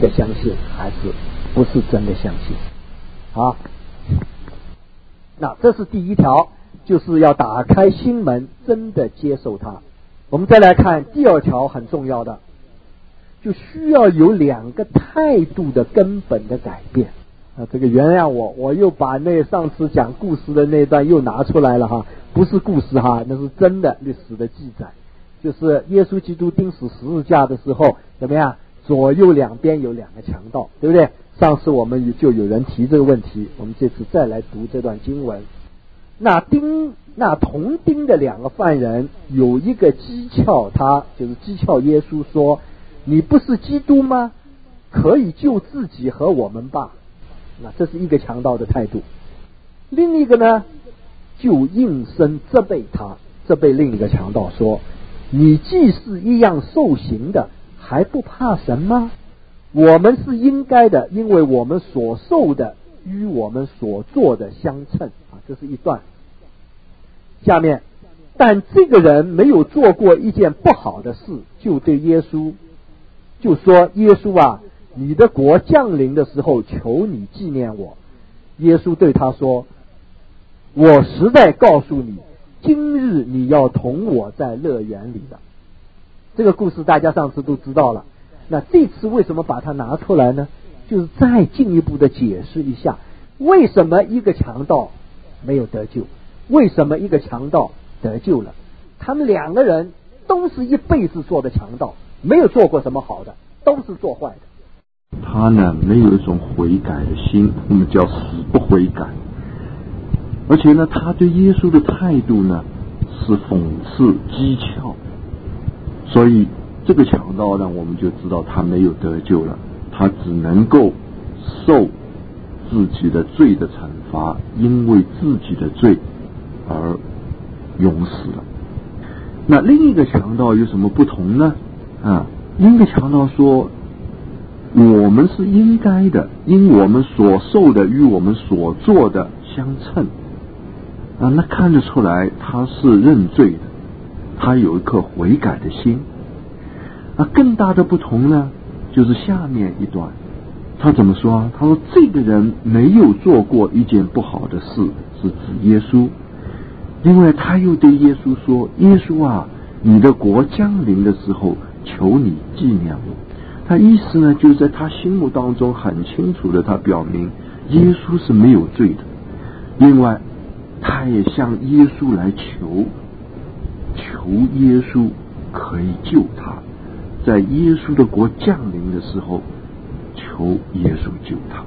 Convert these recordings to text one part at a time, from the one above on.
的相信还是不是真的相信。好，那这是第一条，就是要打开心门，真的接受它。我们再来看第二条，很重要的，就需要有两个态度的根本的改变。这个原谅我又把那上次讲故事的那段又拿出来了哈，不是故事哈，那是真的历史的记载。就是耶稣基督钉死十字架的时候，怎么样？左右两边有两个强盗，对不对？上次我们就有人提这个问题，我们这次再来读这段经文。那同钉的两个犯人有一个讥诮他，就是讥诮耶稣说：“你不是基督吗？可以救自己和我们吧。”那这是一个强盗的态度。另一个呢，就应声责备他，责备另一个强盗说：“你既是一样受刑的，还不怕神吗？我们是应该的，因为我们所受的与我们所做的相称。”这是一段。下面，但这个人没有做过一件不好的事，就对耶稣就说：“耶稣啊，你的国降临的时候，求你纪念我。”耶稣对他说：“我实在告诉你，今日你要同我在乐园里的。”这个故事大家上次都知道了。那这次为什么把它拿出来呢？就是再进一步的解释一下，为什么一个强盗没有得救，为什么一个强盗得救了。他们两个人都是一辈子做的强盗，没有做过什么好的，都是做坏的。 他呢没有一种悔改的心，我们叫死不悔改。而且呢，他对耶稣的态度呢是讽刺讥诮，所以这个强盗呢，我们就知道他没有得救了，他只能够受自己的罪的惩罚，因为自己的罪而永死了。那另一个强盗有什么不同呢？另一个强盗说：“我们是应该的，因我们所受的与我们所做的相称。”那看得出来他是认罪的，他有一颗悔改的心。更大的不同呢，就是下面一段，他怎么说？他说：“这个人没有做过一件不好的事，是指耶稣。因为他又对耶稣说：耶稣啊，你的国降临的时候，求你纪念我。”他意思呢，就是在他心目当中很清楚的，他表明耶稣是没有罪的。另外，他也向耶稣来求耶稣可以救他，在耶稣的国降临的时候，求耶稣救他。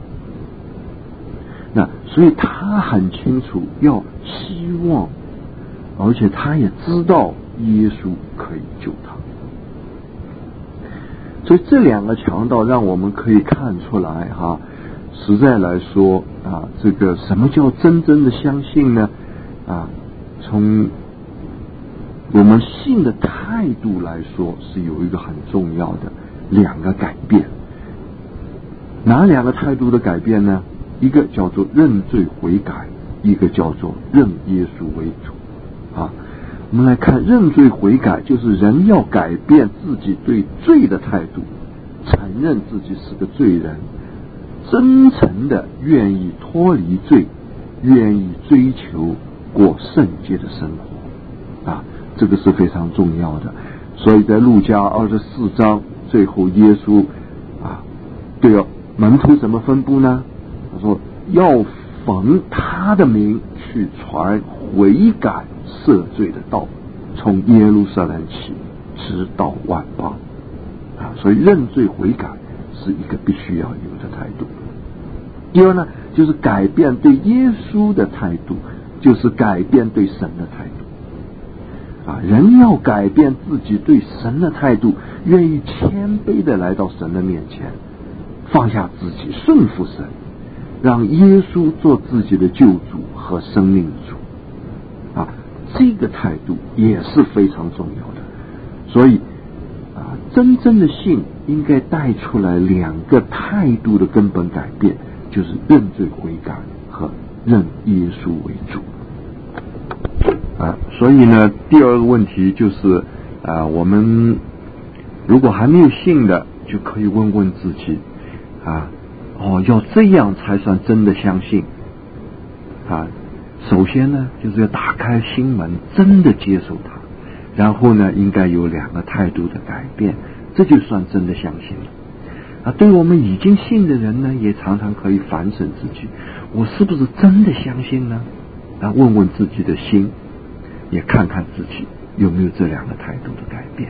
所以他很清楚要希望，而且他也知道耶稣可以救他。所以这两个强盗让我们可以看出来实在来说这个什么叫真正的相信呢？从我们信的态度来说，是有一个很重要的两个改变。哪两个态度的改变呢？一个叫做认罪悔改，一个叫做认耶稣为主。我们来看认罪悔改，就是人要改变自己对罪的态度，承认自己是个罪人，真诚的愿意脱离罪，愿意追求过圣洁的生活。这个是非常重要的。所以在路加24章最后，耶稣对门徒怎么分布呢？他说要奉他的名去传悔改赦罪的道，从耶路撒冷起，直到万邦。所以认罪悔改是一个必须要有的态度。第二呢，就是改变对耶稣的态度，就是改变对神的态度。人要改变自己对神的态度，愿意谦卑的来到神的面前，放下自己，顺服神，让耶稣做自己的救主和生命主。这个态度也是非常重要的。所以真正的信应该带出来两个态度的根本改变，就是认罪悔改和认耶稣为主。所以呢，第二个问题就是我们如果还没有信的，就可以问问自己， 要这样才算真的相信首先呢，就是要打开心门，真的接受它，然后呢，应该有2个态度的改变，这就算真的相信了。对我们已经信的人呢，也常常可以反省自己，我是不是真的相信呢？问问自己的心，也看看自己有没有这2个态度的改变。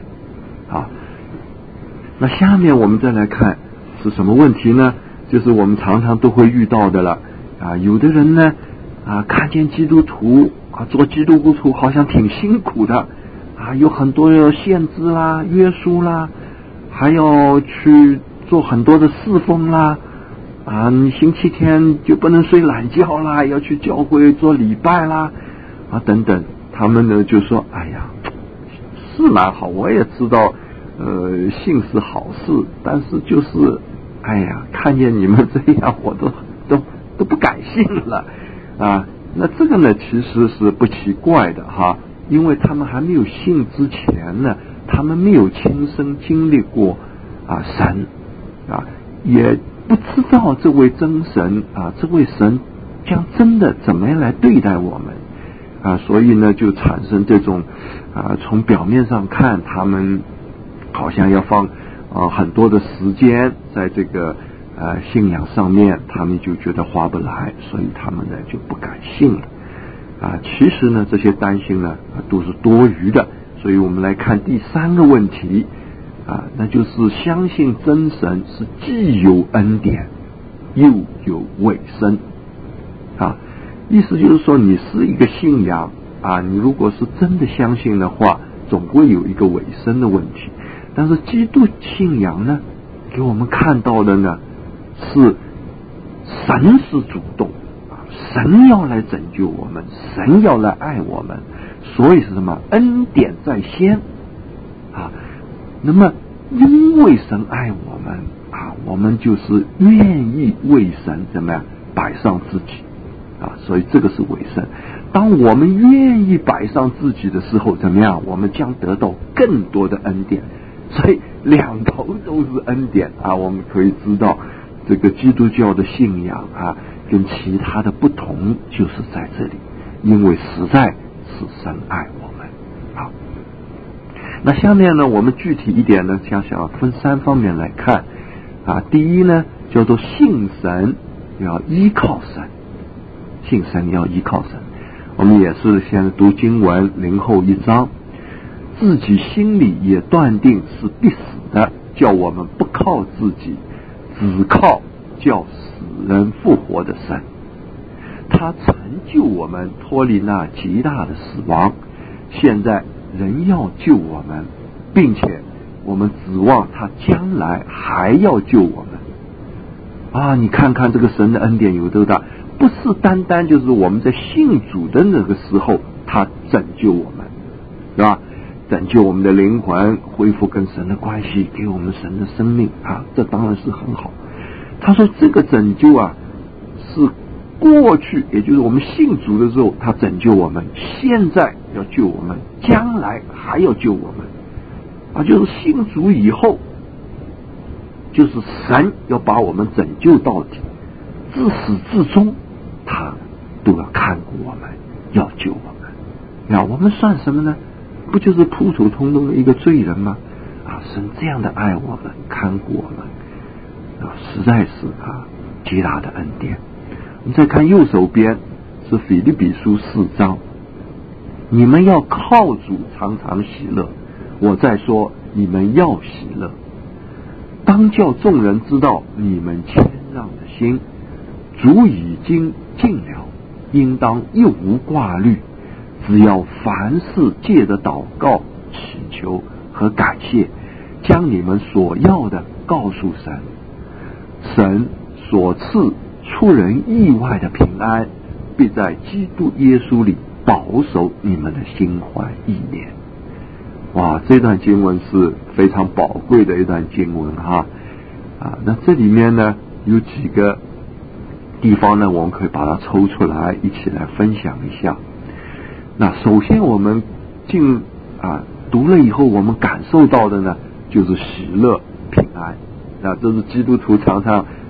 那下面我们再来看是什么问题呢？就是我们常常都会遇到的了。有的人呢看见基督徒做基督徒好像挺辛苦的有很多的限制啦、约束啦，还要去做很多的侍奉啦你星期天就不能睡懒觉啦，要去教会做礼拜啦等等。他们呢就说哎呀，是蛮好，我也知道信是好事，但是就是哎呀，看见你们这样我都不敢信了那这个呢其实是不奇怪的因为他们还没有信之前呢，他们没有亲身经历过神也不知道这位真神这位神将真的怎么样来对待我们所以呢就产生这种从表面上看他们好像要放很多的时间在这个信仰上面，他们就觉得划不来，所以他们呢就不敢信了其实呢这些担心呢都是多余的。所以我们来看第3个问题那就是相信真神是既有恩典又有委身意思就是说你是一个信仰你如果是真的相信的话，总归有一个委身的问题。但是基督信仰呢，给我们看到的呢是神是主动神要来拯救我们，神要来爱我们，所以是什么？恩典在先那么因为神爱我们我们就是愿意为神怎么样摆上自己所以这个是委身。当我们愿意摆上自己的时候，怎么样？我们将得到更多的恩典。所以2头都是恩典我们可以知道这个基督教的信仰跟其他的不同就是在这里，因为实在是神爱我们那下面呢，我们具体一点呢，想分3方面来看第一呢，叫做信神要依靠神，信神要依靠神。我们也是先读经文0后1章，自己心里也断定是必死的，叫我们不靠自己，只靠叫死人复活的神。他成就我们脱离那极大的死亡，现在人要救我们，并且我们指望他将来还要救我们你看看这个神的恩典有多大，不是单单就是我们在信主的那个时候他拯救我们，是吧？拯救我们的灵魂，恢复跟神的关系，给我们神的生命这当然是很好。他说这个拯救是过去，也就是我们信主的时候他拯救我们，现在要救我们，将来还要救我们就是信主以后，就是神要把我们拯救到底，自始至终他都要看顾我们，要救我们我们算什么呢？不就是普普通通的一个罪人吗？神这样的爱我们，看顾我们实在是极大的恩典。我们再看右手边是腓立比书4章，你们要靠主常常喜乐，我再说你们要喜乐，当叫众人知道你们谦让的心，主已经尽了，应当一无挂虑，只要凡事借着祷告、祈求和感谢，将你们所要的告诉神，神所赐出人意外的平安，必在基督耶稣里保守你们的心怀意念。这段经文是非常宝贵的一段经文那这里面呢有几个地方呢，我们可以把它抽出来一起来分享一下。那首先我们读了以后，我们感受到的呢就是喜乐平安这是基督徒常常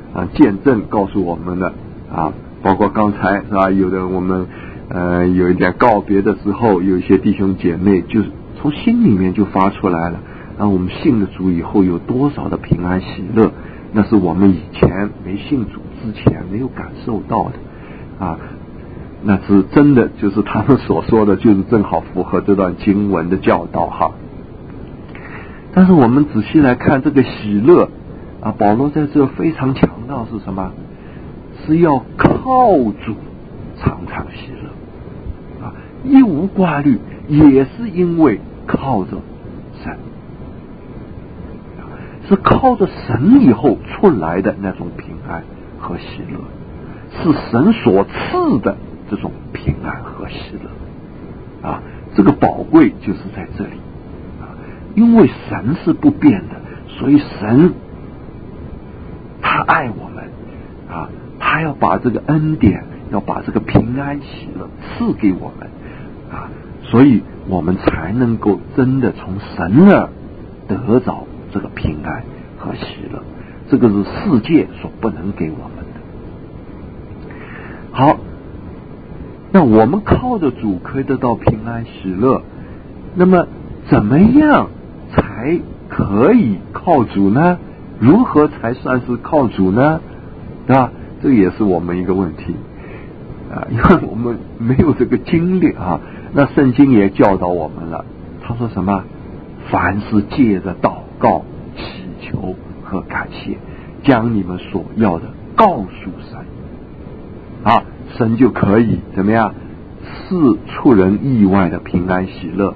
见证告诉我们的包括刚才是吧，有的我们有一点告别的时候，有一些弟兄姐妹就是从心里面就发出来了，我们信了主以后有多少的平安喜乐，那是我们以前没信主之前没有感受到的那是真的，就是他们所说的，就是正好符合这段经文的教导哈。但是我们仔细来看这个喜乐保罗在这非常强调是什么？是要靠主常常喜乐一无挂虑，也是因为靠着神，是靠着神以后出来的那种平安和喜乐，是神所赐的这种平安和喜乐这个宝贵就是在这里因为神是不变的，所以神他爱我们他要把这个恩典，要把这个平安喜乐赐给我们所以我们才能够真的从神那儿得着这个平安和喜乐，这个是世界所不能给我们的。好，那我们靠着主可以得到平安喜乐，那么怎么样才可以靠主呢？如何才算是靠主呢？对吧？这也是我们一个问题因为我们没有这个经历那圣经也教导我们了，他说什么？凡是借着祷告、祈求和感谢，将你们所要的告诉神神就可以怎么样？赐出人意外的平安喜乐，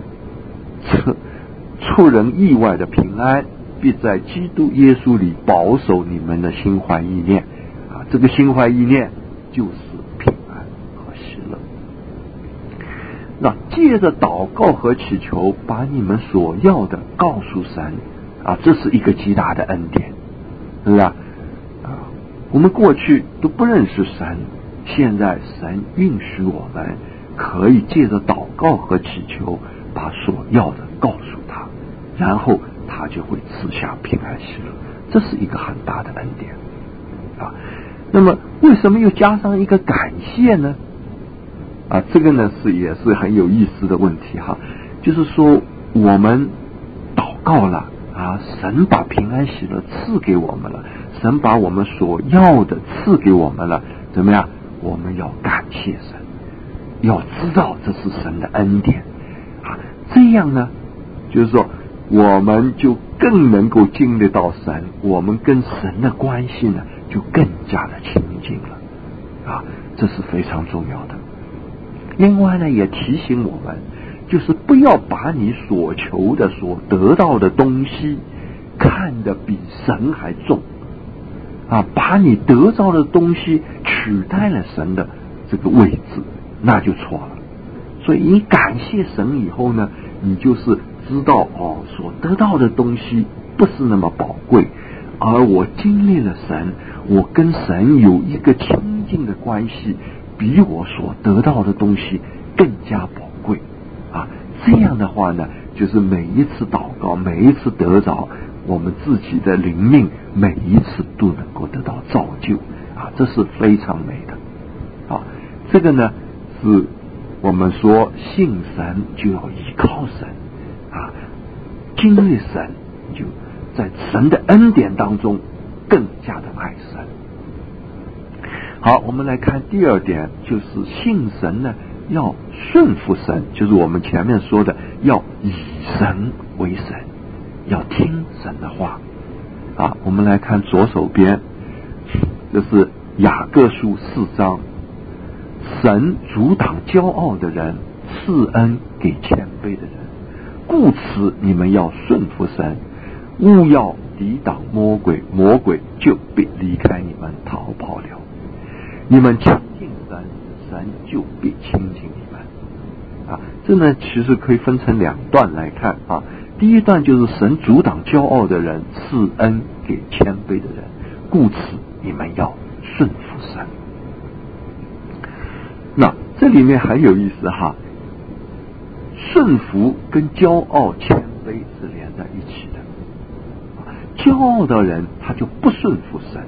出人意外的平安，必在基督耶稣里保守你们的心怀意念这个心怀意念就是平安和喜乐。那借着祷告和祈求，把你们所要的告诉神这是一个极大的恩典，是不是我们过去都不认识神，现在神允许我们可以借着祷告和祈求，把所要的告诉他，然后他就会赐下平安喜乐，这是一个很大的恩典那么为什么又加上一个感谢呢？这个呢也是很有意思的问题就是说我们祷告了神把平安喜乐赐给我们了，神把我们所要的赐给我们了，怎么样？我们要感谢神，要知道这是神的恩典这样呢就是说我们就更能够经历到神，我们跟神的关系呢就更加的亲近了这是非常重要的。另外呢也提醒我们，就是不要把你所求的所得到的东西看得比神还重把你得到的东西取代了神的这个位置，那就错了。所以你感谢神以后呢，你就是知道所得到的东西不是那么宝贵，而我经历了神，我跟神有一个亲近的关系，比我所得到的东西更加宝贵这样的话呢，就是每一次祷告，每一次得着，我们自己的灵命每一次都能够得到造就这是非常美的这个呢是我们说信神就要依靠神经历神，就在神的恩典当中更加的爱神。好，我们来看第二点，就是信神呢要顺服神，就是我们前面说的要以神为神，要听神的话我们来看左手边，这是雅各书4章，神阻挡骄傲的人，赐恩给谦卑的人，故此你们要顺服神，勿要抵挡魔鬼，魔鬼就必离开你们逃跑了。你们亲近神，神就必亲近你们这呢其实可以分成两段来看第一段就是神阻挡骄傲的人，赐恩给谦卑的人，故此你们要顺服神。那这里面很有意思顺服跟骄傲谦卑是连在一起的骄傲的人他就不顺服神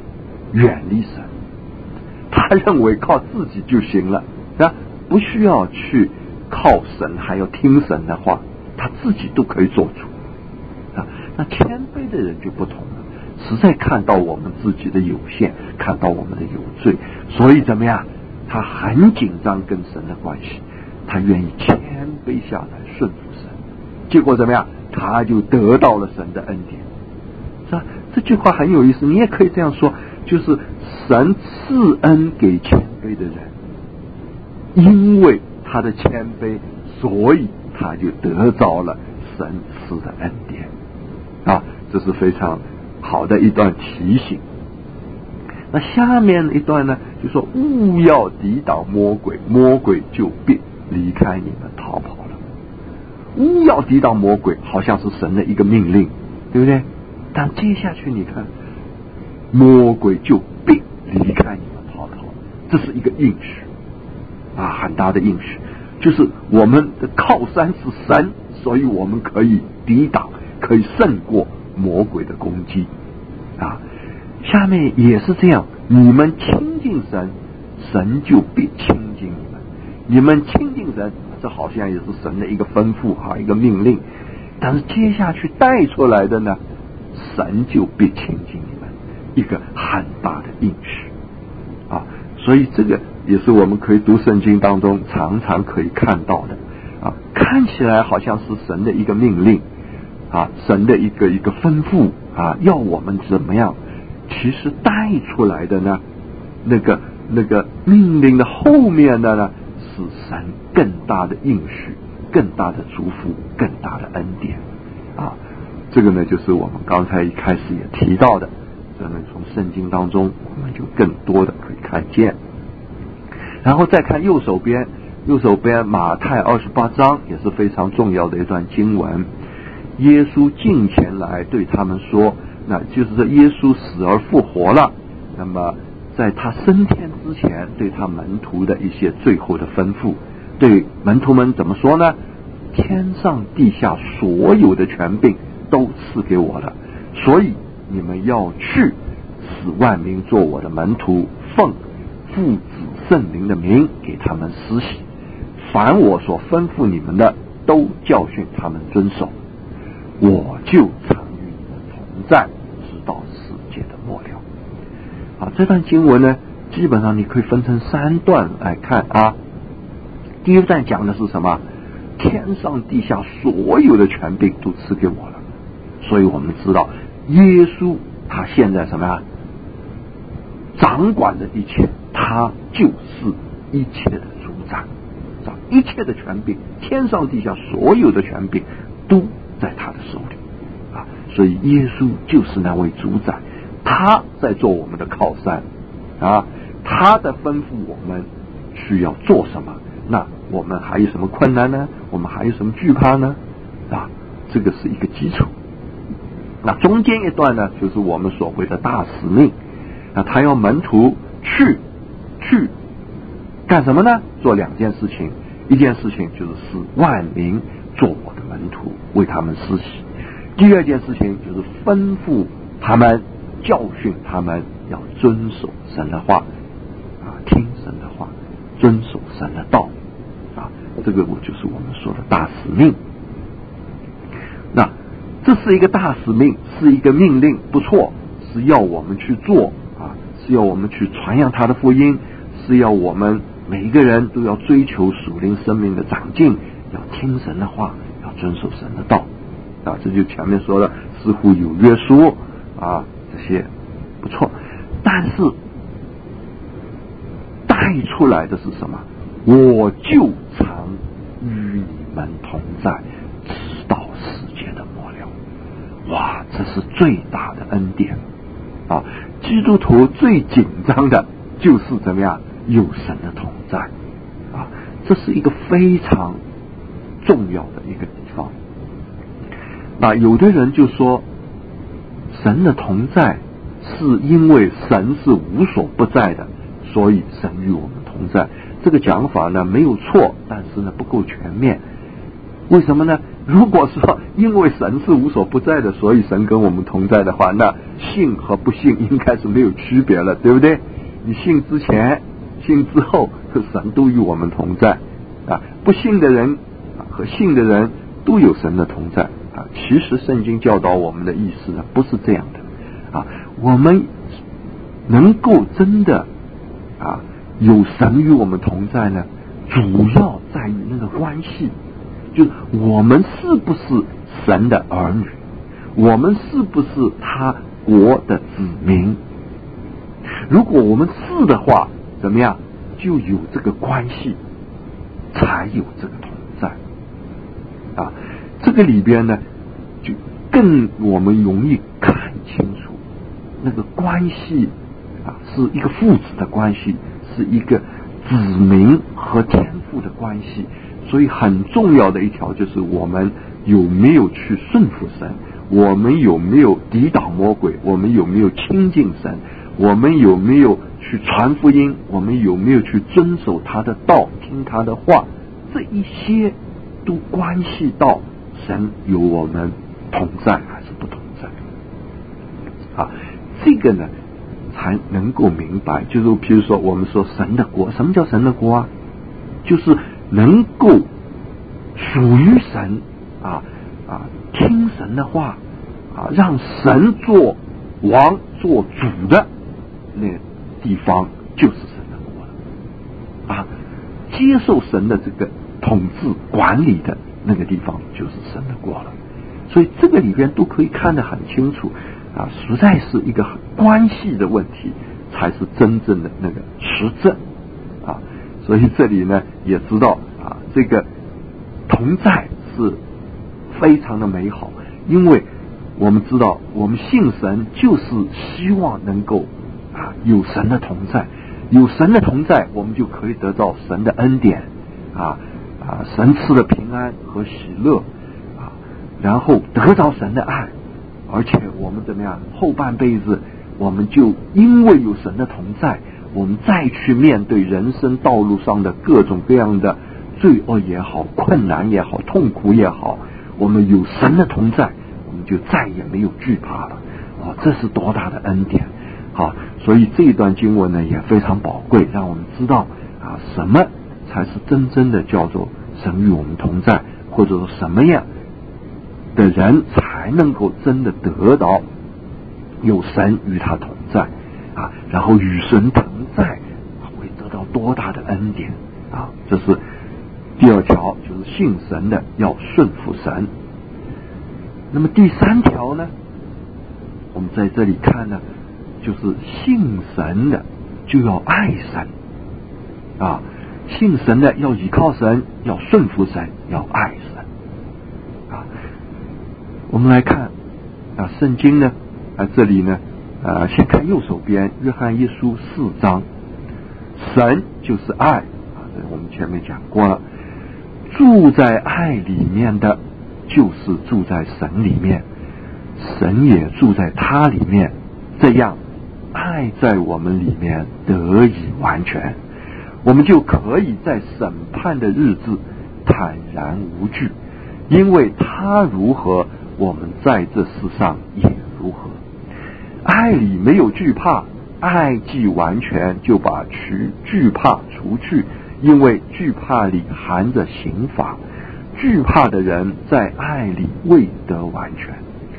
远离神，他认为靠自己就行了，不需要去靠神，还要听神的话，他自己都可以做主那谦卑的人就不同了，实在看到我们自己的有限，看到我们的有罪，所以怎么样，他很紧张跟神的关系，他愿意谦卑下来顺服神，结果怎么样，他就得到了神的恩典，是吧？这句话很有意思，你也可以这样说，就是神赐恩给谦卑的人，因为他的谦卑，所以他就得着了神赐的恩典这是非常好的一段提醒。那下面一段呢，就说勿要抵挡魔鬼，魔鬼就必离开你们逃跑了。勿要抵挡魔鬼，好像是神的一个命令，对不对？但接下去你看，魔鬼就必离开你们逃跑，这是一个应许很大的应许，就是我们的靠山是神，所以我们可以抵挡，可以胜过魔鬼的攻击下面也是这样，你们亲近神，神就必亲近你们。你们亲近神，这好像也是神的一个吩咐一个命令，但是接下去带出来的呢，神就必亲近你们，一个很大的应许所以这个也是我们可以读圣经当中常常可以看到的看起来好像是神的一个命令神的一个吩咐要我们怎么样，其实带出来的呢，那个命令的后面的呢，是神更大的应许，更大的祝福，更大的恩典这个呢就是我们刚才一开始也提到的，这呢从圣经当中我们就更多的可以看见。然后再看右手边马太28章也是非常重要的一段经文，耶稣近前来对他们说，那就是说耶稣死而复活了，那么在他升天之前对他门徒的一些最后的吩咐，对门徒们怎么说呢？天上地下所有的权柄都赐给我了，所以你们要去，使万民做我的门徒，奉父子圣灵的名给他们施洗，凡我所吩咐你们的，都教训他们遵守，我就常与你们同在，直到世界的末了。这段经文呢，基本上你可以分成3段来看第一段讲的是什么？天上地下所有的权柄都赐给我了，所以我们知道耶稣他现在什么呀？掌管着一切，他就是一切的主宰，一切的权柄，天上地下所有的权柄都在他的手里所以耶稣就是那位主宰，他在做我们的靠山他的吩咐我们需要做什么，那我们还有什么困难呢？我们还有什么惧怕呢？这个是一个基础。那中间一段呢，就是我们所谓的大使命，他要门徒去干什么呢？做2件事情，一件事情就是使万民做我的门徒，为他们施洗；第二件事情就是吩咐他们，教训他们要遵守神的话听神的话，遵守神的道这个就是我们说的大使命。那这是一个大使命，是一个命令，不错，是要我们去做是要我们去传扬他的福音，是要我们每一个人都要追求属灵生命的长进，要听神的话，要遵守神的道这就前面说的似乎有约束这些不错，但是带出来的是什么？我就常与你们同在，直到世界的末了。哇，这是最大的恩典基督徒最紧张的就是怎么样？有神的同在这是一个非常重要的一个地方。那有的人就说，神的同在是因为神是无所不在的，所以神与我们同在。这个讲法呢没有错，但是呢不够全面。为什么呢？ 如果说因为神是无所不在的，所以神跟我们同在的话，那信和不信应该是没有区别了，对不对？你信之前信之后，神都与我们同在啊。不信的人和信的人都有神的同在啊。其实圣经教导我们的意思呢，不是这样的啊。我们能够真的啊有神与我们同在呢，主要在于那个关系，就是我们是不是神的儿女，我们是不是他国的子民。如果我们是的话，怎么样，就有这个关系，才有这个同在啊。这个里边呢，就更我们容易看清楚那个关系啊，是一个父子的关系，是一个子民和天父的关系。所以很重要的一条就是我们有没有去顺服神，我们有没有抵挡魔鬼，我们有没有亲近神，我们有没有去传福音，我们有没有去遵守他的道，听他的话，这一些都关系到神有我们同在还是不同在啊。这个呢才能够明白，就是比如说我们说神的国，什么叫神的国啊？就是能够属于神啊，听神的话啊，让神做王做主的那地方，就是神的国了啊。接受神的这个统治管理的那个地方，就是神的国了。所以这个里边都可以看得很清楚啊，实在是一个关系的问题，才是真正的那个实证啊。所以这里呢也知道啊，这个同在是非常的美好，因为我们知道我们信神就是希望能够啊有神的同在，有神的同在，我们就可以得到神的恩典神赐的平安和喜乐然后得到神的爱，而且我们怎么样，后半辈子我们就因为有神的同在，我们再去面对人生道路上的各种各样的罪恶也好，困难也好，痛苦也好，我们有神的同在，我们就再也没有惧怕了这是多大的恩典所以这一段经文呢也非常宝贵，让我们知道什么才是真正的叫做神与我们同在，或者说什么样的人才能够真的得到有神与他同在然后与神同在会得到多大的恩典这是第二条，就是信神的要顺服神。那么第三条呢，我们在这里看呢，就是信神的就要爱神信神的要依靠神，要顺服神，要爱神我们来看圣经呢这里呢先看右手边约翰一书4章，神就是爱这我们前面讲过了，住在爱里面的就是住在神里面，神也住在他里面，这样爱在我们里面得以完全，我们就可以在审判的日子坦然无惧，因为他如何，我们在这世上也如何。爱里没有惧怕，爱既完全，就把惧怕除去，因为惧怕里含着刑罚，惧怕的人在爱里未得完全。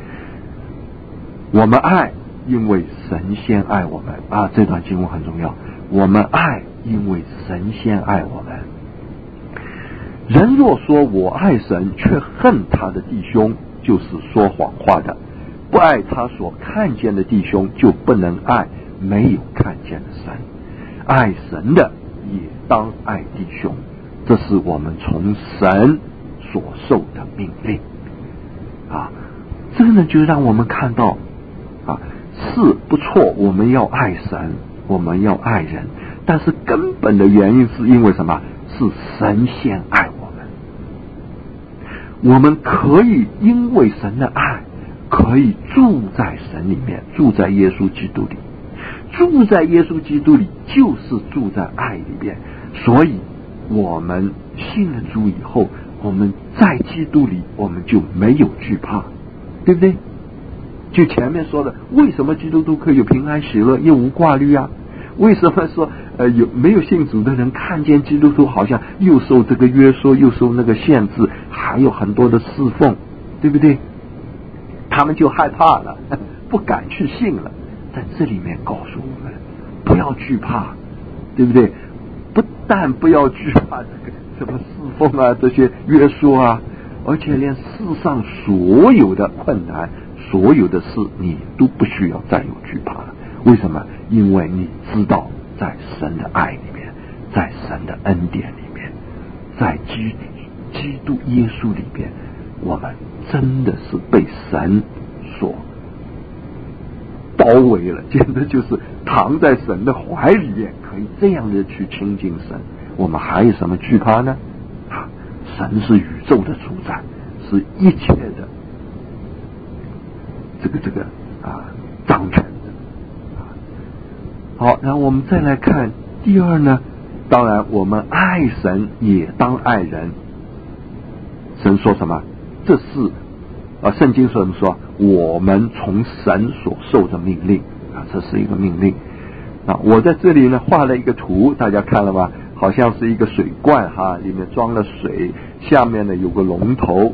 我们爱，因为神先爱我们这段经文很重要，我们爱，因为神先爱我们。人若说我爱神，却恨他的弟兄，就是说谎话的。不爱他所看见的弟兄，就不能爱没有看见的神。爱神的也当爱弟兄，这是我们从神所受的命令这个呢就让我们看到是不错，我们要爱神，我们要爱人，但是根本的原因是因为什么？是神先爱我们。我们可以因为神的爱，可以住在神里面，住在耶稣基督里。住在耶稣基督里就是住在爱里面，所以我们信了主以后， 我们在基督里，我们就没有惧怕，对不对？就前面说的，为什么基督徒可以有平安喜乐，又无挂虑啊？为什么说没有信主的人看见基督徒好像又受这个约束，又受那个限制，还有很多的侍奉，对不对？他们就害怕了，不敢去信了。在这里面告诉我们，不要惧怕，对不对？不但不要惧怕这个什么侍奉啊，这些约束啊，而且连世上所有的困难，所有的事，你都不需要再有惧怕了。为什么？因为你知道，在神的爱里面，在神的恩典里面，在基督耶稣里边，我们真的是被神所包围了，简直就是躺在神的怀里面，可以这样的去亲近神。我们还有什么惧怕呢？神是宇宙的主宰，是一切的这个掌权的。好，然后我们再来看第二呢，当然我们爱神也当爱人。神说什么？这是圣经说什么？说我们从神所受的命令这是一个命令我在这里呢画了一个图，大家看了吗？好像是一个水罐里面装了水，下面呢有个龙头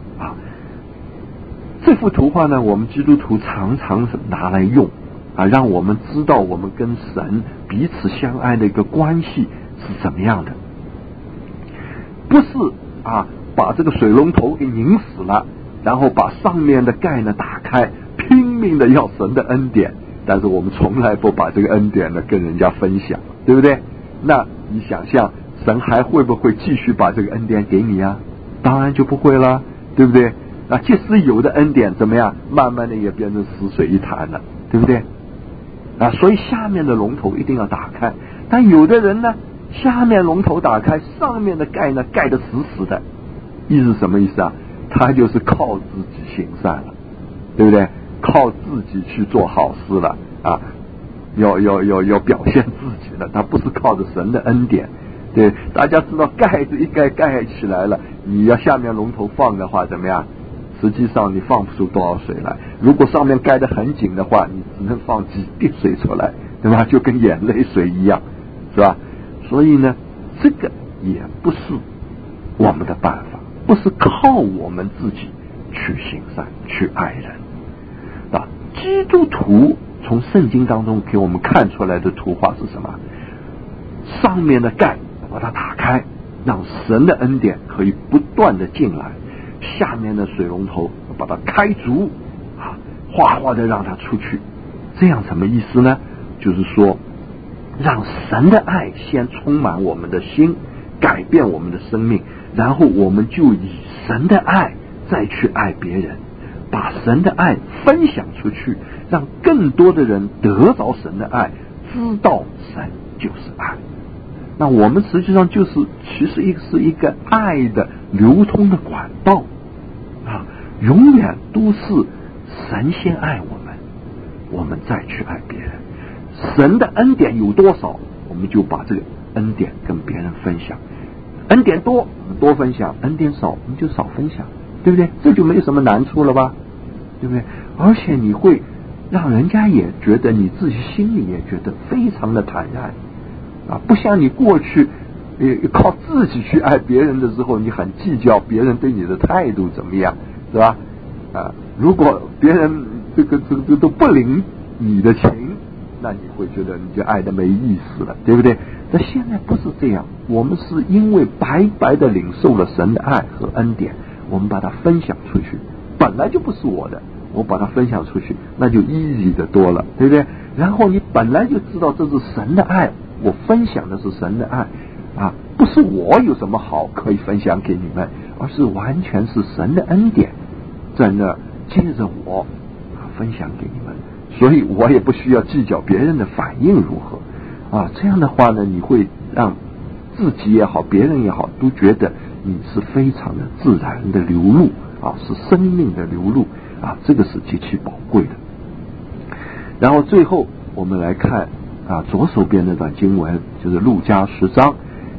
这幅图画呢，我们基督徒常常是拿来用让我们知道我们跟神彼此相爱的一个关系是怎么样的。不是把这个水龙头给拧死了，然后把上面的盖呢打开，拼命的要神的恩典，但是我们从来不把这个恩典呢跟人家分享，对不对？那你想象神还会不会继续把这个恩典给你啊？当然就不会了，对不对？即使有的恩典怎么样，慢慢的也变成死水一潭了，对不对？所以下面的龙头一定要打开。但有的人呢，下面龙头打开，上面的盖呢盖得死死的，意思什么意思啊？他就是靠自己行善了，对不对？靠自己去做好事了要表现自己了，他不是靠着神的恩典。对，大家知道盖子一盖起来了，你要下面龙头放的话怎么样？实际上你放不出多少水来。如果上面盖得很紧的话，你只能放几滴水出来，对吧？就跟眼泪水一样，是吧？所以呢，这个也不是我们的办法，不是靠我们自己去行善去爱人基督徒从圣经当中给我们看出来的图画是什么？上面的盖把它打开，让神的恩典可以不断的进来，下面的水龙头把它开足哗哗的让它出去。这样什么意思呢？就是说让神的爱先充满我们的心，改变我们的生命，然后我们就以神的爱再去爱别人，把神的爱分享出去，让更多的人得着神的爱，知道神就是爱。那我们实际上其实是一个爱的流通的管道永远都是神先爱我们，我们再去爱别人。神的恩典有多少，我们就把这个恩典跟别人分享。恩典多，我们多分享；恩典少，我们就少分享，对不对？这就没有什么难处了吧，对不对？而且你会让人家也觉得，你自己心里也觉得非常的坦然不像你过去靠自己去爱别人的时候，你很计较别人对你的态度怎么样，是吧？如果别人这个都不领你的情，那你会觉得你就爱的没意思了，对不对？但现在不是这样，我们是因为白白的领受了神的爱和恩典，我们把它分享出去，本来就不是我的，我把它分享出去，那就意义的多了，对不对？然后你本来就知道这是神的爱，我分享的是神的爱不是我有什么好可以分享给你们，而是完全是神的恩典在那接着我分享给你们，所以我也不需要计较别人的反应如何这样的话呢，你会让自己也好，别人也好，都觉得你是非常的自然的流露是生命的流露这个是极其宝贵的。然后最后我们来看左手边那段经文，就是路加10章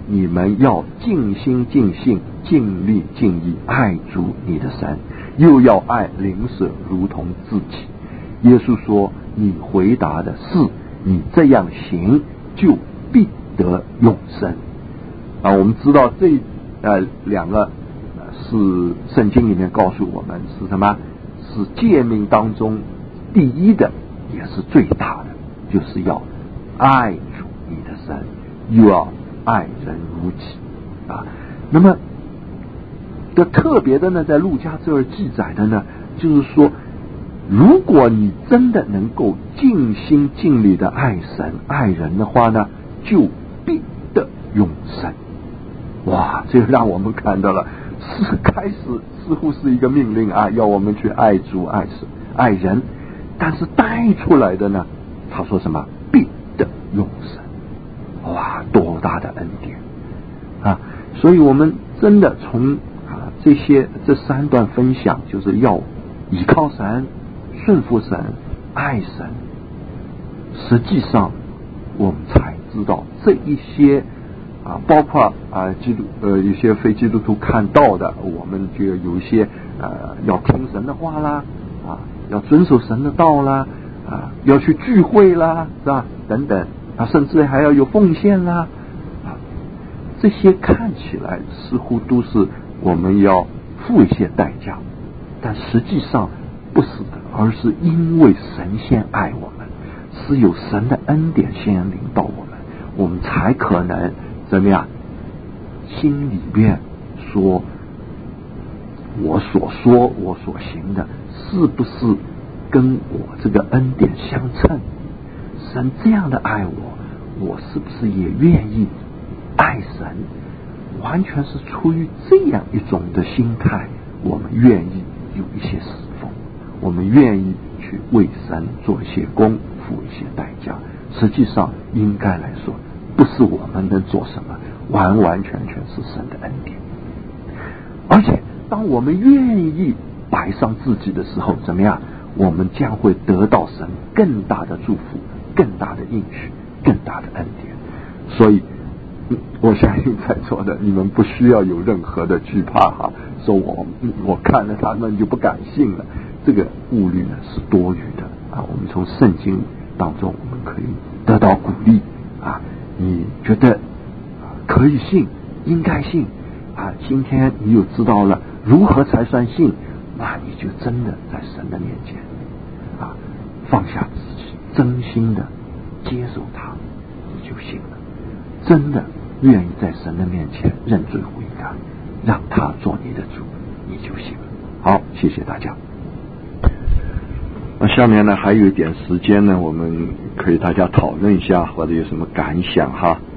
你们要尽心尽性尽力尽意爱主你的神，又要爱邻舍如同自己。耶稣说，你回答的是，你这样行就必得永生。我们知道这两个是圣经里面告诉我们是什么？是诫命当中第一的，也是最大的，就是要爱主你的神，又要爱人如己那么这特别的呢，在路加这儿记载的呢，就是说，如果你真的能够尽心尽力的爱神爱人的话呢，就必得永生。哇，这让我们看到了，是开始似乎是一个命令要我们去爱主爱神爱人，但是带出来的呢，他说什么？必得永生。哇，多大的恩典所以我们真的从这三段分享，就是要依靠神、顺服神、爱神。实际上我们才知道这一些包括一些非基督徒看到的，我们就有一些要听神的话啦要遵守神的道啦要去聚会啦，是吧？等等甚至还要有奉献啦这些看起来似乎都是我们要付一些代价，但实际上不是的，而是因为神先爱我们，是有神的恩典先领导我们，我们才可能怎么样？心里边说，我所说我所行的是不是跟我这个恩典相称？神这样的爱我，我是不是也愿意爱神？完全是出于这样一种的心态，我们愿意有一些侍奉，我们愿意去为神做一些功，付一些代价。实际上应该来说，不是我们能做什么，完完全全是神的恩典。而且当我们愿意摆上自己的时候，怎么样？我们将会得到神更大的祝福，更大的应许，更大的恩典。所以我相信在座的你们不需要有任何的惧怕说我看了他们就不敢信了，这个顾虑呢是多余的我们从圣经当中我们可以得到鼓励你觉得可以信，应该信今天你又知道了如何才算信，那你就真的在神的面前放下自己，真心的接受他，你就信了，真的愿意在神的面前认罪悔改，让他做你的主，你就行了。好，谢谢大家。那下面呢还有一点时间呢，我们可以大家讨论一下，或者有什么感想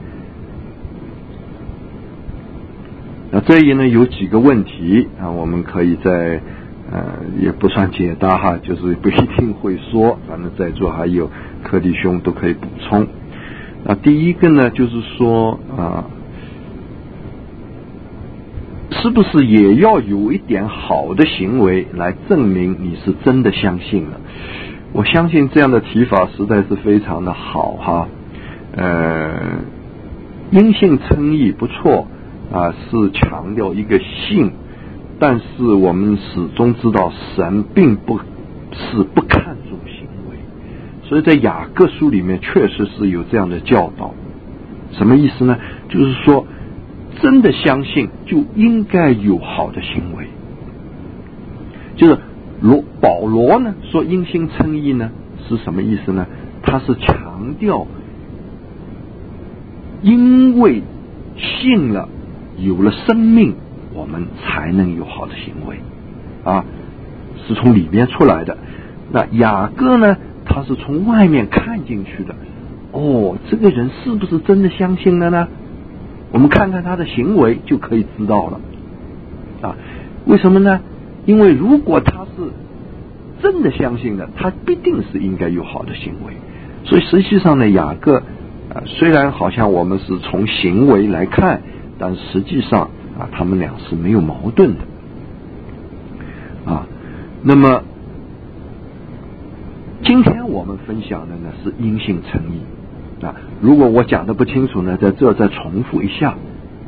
那这里呢有几个问题我们可以在也不算解答就是不一定会说，反正在座还有柯弟兄都可以补充。第一个呢就是说是不是也要有一点好的行为来证明你是真的相信了？我相信这样的提法实在是非常的好因信称义不错是强调一个信，但是我们始终知道神并不是不看重行为，所以在雅各书里面确实是有这样的教导。什么意思呢？就是说真的相信就应该有好的行为。就是保罗呢说因信称义呢是什么意思呢？他是强调因为信了有了生命，我们才能有好的行为是从里面出来的。那雅各呢他是从外面看进去的，这个人是不是真的相信了呢？我们看看他的行为就可以知道了为什么呢？因为如果他是真的相信的，他必定是应该有好的行为。所以实际上呢，雅各虽然好像我们是从行为来看，但实际上他们俩是没有矛盾的那么今天我们分享的呢是因信称义如果我讲的不清楚呢，在这再重复一下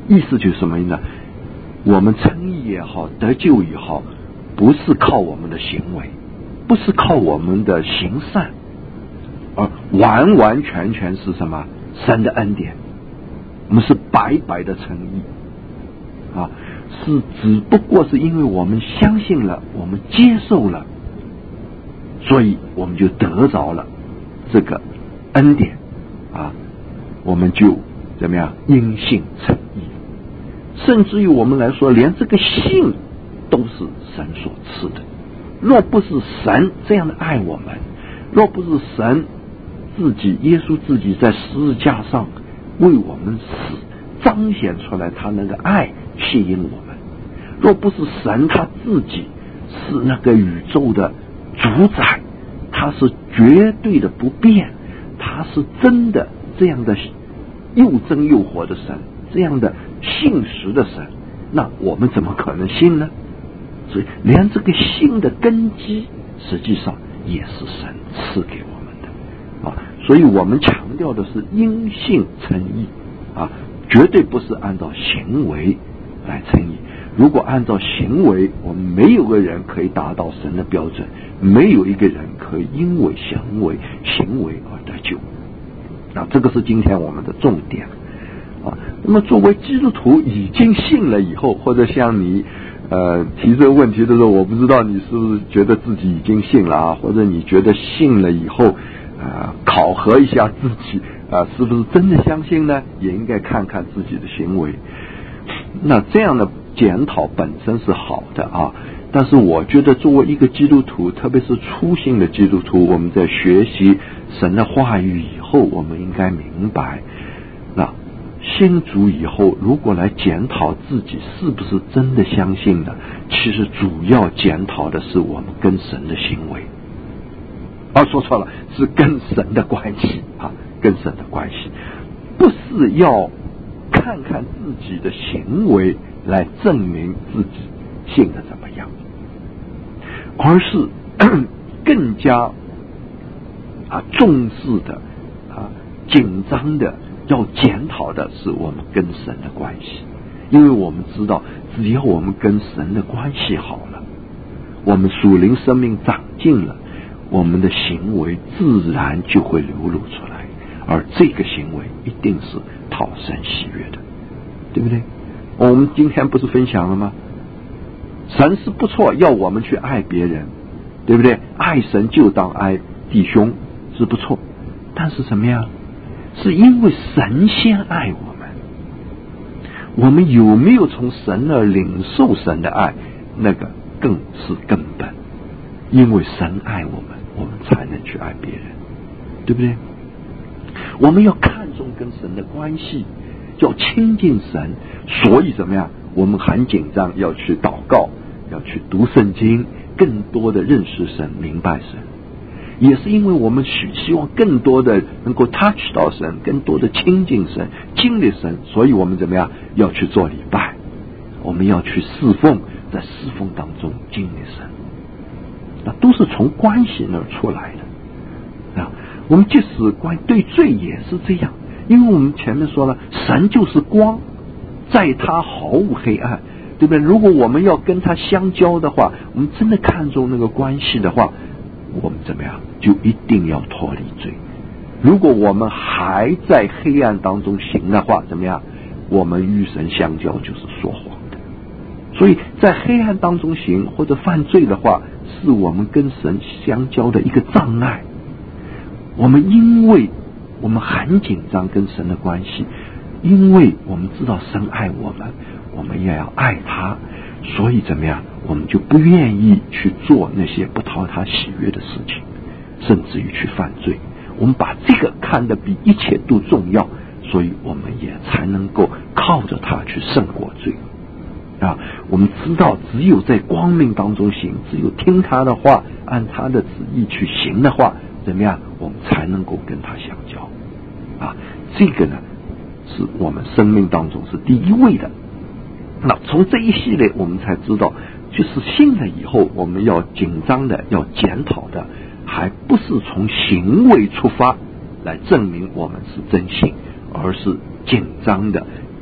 意思就是什么呢？我们称义也好，得救也好，不是靠我们的行为，不是靠我们的行善，而完完全全是什么？神的恩典。我们是白白的称义啊，是只不过是因为我们相信了，我们接受了，所以我们就得着了这个恩典啊，我们就怎么样？因信称义。甚至于我们来说，连这个信都是神所赐的。若不是神这样的爱我们，若不是神自己耶稣自己在十字架上为我们死，彰显出来他那个爱吸引我们，若不是神他自己是那个宇宙的主宰，他是绝对的不变，他是真的这样的又真又活的神，这样的信实的神，那我们怎么可能信呢？所以连这个信的根基实际上也是神赐给我们的啊。所以我们强调的是因信称义啊，绝对不是按照行为来称义。如果按照行为，我们没有个人可以达到神的标准，没有一个人可以因为行为而得救。那这个是今天我们的重点啊。那么作为基督徒已经信了以后，或者像你提这个问题的时候，我不知道你是不是觉得自己已经信了啊，或者你觉得信了以后考核一下自己是不是真的相信呢？也应该看看自己的行为。那这样的检讨本身是好的啊，但是我觉得作为一个基督徒，特别是初信的基督徒，我们在学习神的话语以后，我们应该明白，那信主以后，如果来检讨自己是不是真的相信呢？其实主要检讨的是我们跟神的行为。说错了，是跟神的关系啊，跟神的关系，不是要看看自己的行为来证明自己信的怎么样，而是更加重视的紧张的要检讨的是我们跟神的关系。因为我们知道，只要我们跟神的关系好了，我们属灵生命长进了，我们的行为自然就会流露出来，而这个行为一定是讨神喜悦的，对不对？我们今天不是分享了吗？神是不错，要我们去爱别人，对不对？爱神就当爱弟兄是不错，但是什么呀？是因为神先爱我们，我们有没有从神而领受神的爱，那个更是根本。因为神爱我们，我们才能去爱别人，对不对？我们要看重跟神的关系，要亲近神，所以怎么样？我们很紧张，要去祷告，要去读圣经，更多的认识神，明白神。也是因为我们希望更多的能够 touch 到神，更多的亲近神，经历神，所以我们怎么样？要去做礼拜，我们要去侍奉，在侍奉当中经历神。那都是从关系那儿出来的啊。我们即使对罪也是这样，因为我们前面说了，神就是光，在他毫无黑暗，对不对？如果我们要跟他相交的话，我们真的看重那个关系的话，我们怎么样？就一定要脱离罪。如果我们还在黑暗当中行的话，怎么样？我们与神相交就是说谎的。所以在黑暗当中行或者犯罪的话，是我们跟神相交的一个障碍。我们因为我们很紧张跟神的关系，因为我们知道神爱我们，我们也要爱他，所以怎么样？我们就不愿意去做那些不讨他喜悦的事情，甚至于去犯罪。我们把这个看得比一切都重要，所以我们也才能够靠着他去胜过罪啊。我们知道只有在光明当中行，只有听他的话，按他的旨意去行的话，怎么样？我们才能够跟他相交啊。这个呢是我们生命当中是第一位的。那从这一系列我们才知道，就是信了以后我们要紧张的，要检讨的，还不是从行为出发来证明我们是真信，而是紧张的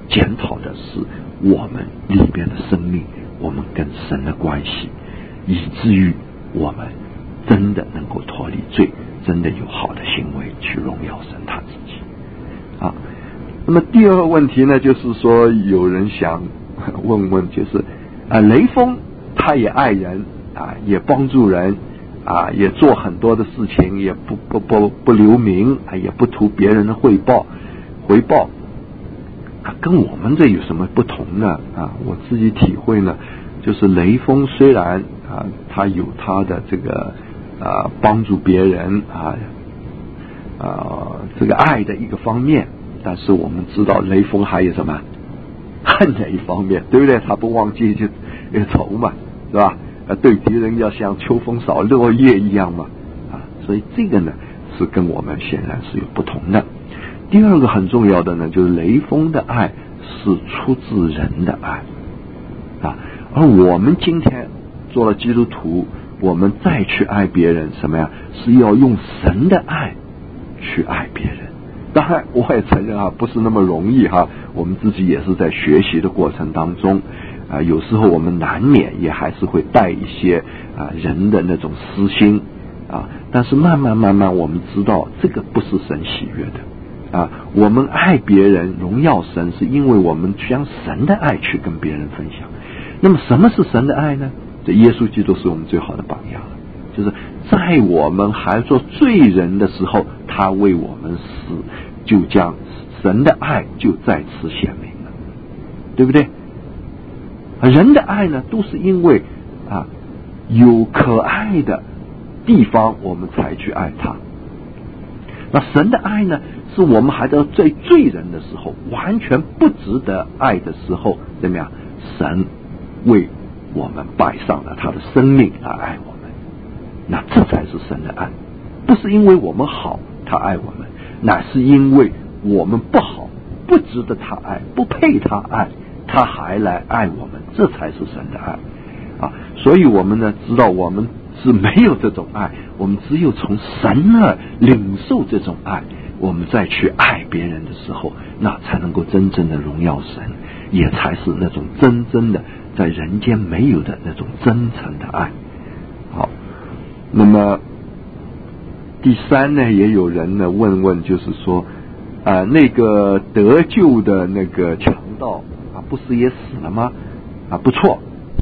检讨的是我们里边的生命，我们跟神的关系，以至于我们真的能够脱离罪，真的有好的行为去荣耀神他自己啊。那么第二个问题呢，就是说有人想问问，就是雷锋他也爱人啊，也帮助人啊，也做很多的事情，也不留名啊，也不图别人的回报啊，跟我们这有什么不同呢？啊，我自己体会呢，就是雷锋虽然啊，他有他的这个帮助别人这个爱的一个方面，但是我们知道雷锋还有什么恨的一方面，对不对？他不忘记就仇嘛，是吧？对敌人要像秋风扫落叶一样嘛，所以这个呢是跟我们显然是有不同的。第二个很重要的呢，就是雷锋的爱是出自人的爱而我们今天做了基督徒，我们再去爱别人，什么呀？是要用神的爱去爱别人。当然我也承认不是那么容易我们自己也是在学习的过程当中有时候我们难免也还是会带一些人的那种私心但是慢慢我们知道这个不是神喜悦的我们爱别人荣耀神，是因为我们将神的爱去跟别人分享。那么什么是神的爱呢？这耶稣基督是我们最好的榜样，就是在我们还做罪人的时候，他为我们死，就将神的爱就再次显明了，对不对？人的爱呢，都是因为有可爱的地方我们才去爱他。那神的爱呢，是我们还在罪人的时候，完全不值得爱的时候，怎么样？神为我们摆上了他的生命来爱我们，那这才是神的爱。不是因为我们好他爱我们，乃是因为我们不好，不值得他爱，不配他爱，他还来爱我们，这才是神的爱所以我们呢知道我们是没有这种爱，我们只有从神那儿领受这种爱，我们再去爱别人的时候，那才能够真正的荣耀神，也才是那种真正的在人间没有的那种真诚的爱。好，那么第三呢，也有人呢问就是说那个得救的那个强盗不是也死了吗？不错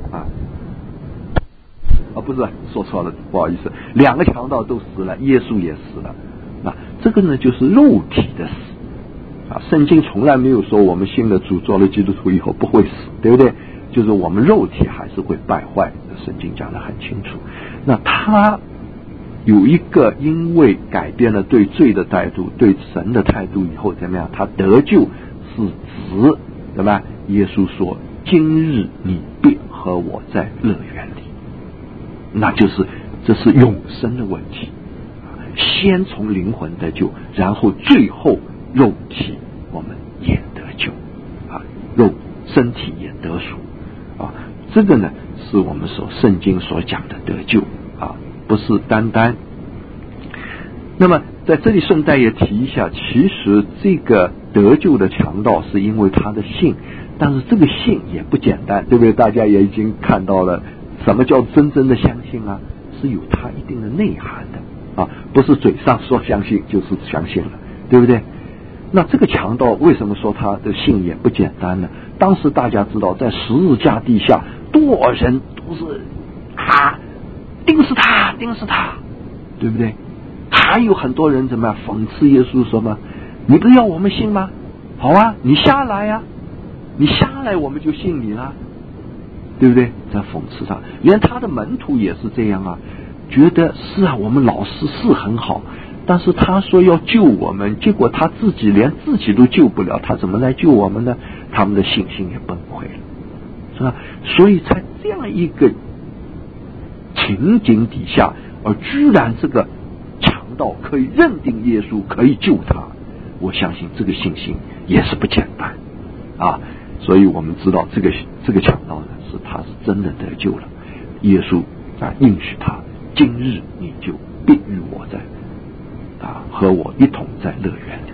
不是，说错了，不好意思，2个强盗都死了，耶稣也死了这个呢就是肉体的死圣经从来没有说我们信了主做了基督徒以后不会死，对不对？就是我们肉体还是会败坏，圣经讲得很清楚。那他有一个因为改变了对罪的态度，对神的态度以后怎么样？他得救是子，对吧？耶稣说今日你必和我在乐园里，那就是这是永生的问题，先从灵魂得救，然后最后肉体我们也得救身体也得赎这个呢是我们圣经所讲的得救不是单单。那么在这里顺带也提一下，其实这个得救的强盗是因为他的信，但是这个信也不简单，对不对？大家也已经看到了什么叫真正的相信是有它一定的内涵的不是嘴上说相信就是相信了，对不对？那这个强盗为什么说他的信也不简单呢？当时大家知道在十字架地下多少人都是钉死他，对不对？还有很多人怎么样讽刺耶稣说嘛，你不是要我们信吗？好你下来你下来我们就信你了，对不对？在讽刺他，连他的门徒也是这样觉得是我们老师是很好，但是他说要救我们，结果他自己连自己都救不了，他怎么来救我们呢？他们的信心也崩溃了，是吧？所以在这样一个情景底下，而居然这个强盗可以认定耶稣可以救他，我相信这个信心也是不简单所以我们知道这个强盗呢他是真的得救了，耶稣应许他今日你就必与我在和我一同在乐园里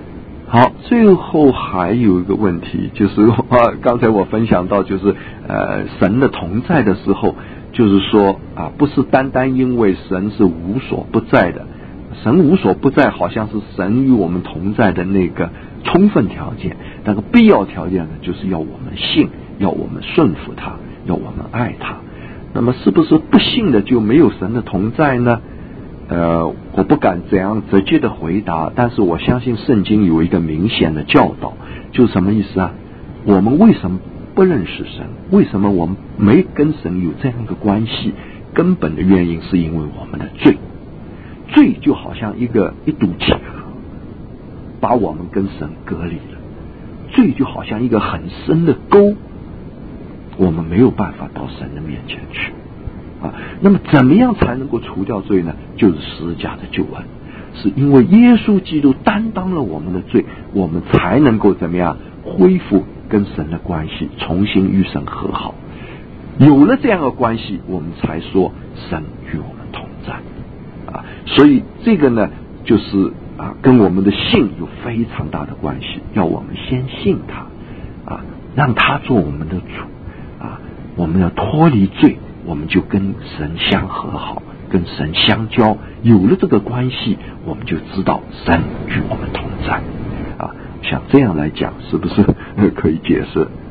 好，最后还有一个问题，就是刚才我分享到，就是神的同在的时候，就是说不是单单因为神是无所不在的，神无所不在好像是神与我们同在的那个充分条件，那个必要条件呢，就是要我们信，要我们顺服他，要我们爱他。那么是不是不信的就没有神的同在呢？我不敢这样直接的回答，但是我相信圣经有一个明显的教导，就是什么意思啊？我们为什么不认识神？为什么我们没跟神有这样一个关系？根本的原因是因为我们的罪。罪就好像一堵铁河，把我们跟神隔离了。罪就好像一个很深的沟，我们没有办法到神的面前去。那么怎么样才能够除掉罪呢？就是十架的救恩，是因为耶稣基督担当了我们的罪，我们才能够怎么样恢复跟神的关系，重新与神和好。有了这样的关系，我们才说神与我们同在。所以这个呢，就是跟我们的信有非常大的关系，要我们先信他，让他做我们的主，我们要脱离罪，我们就跟神相和好，跟神相交。有了这个关系，我们就知道神与我们同在。像这样来讲，是不是可以解释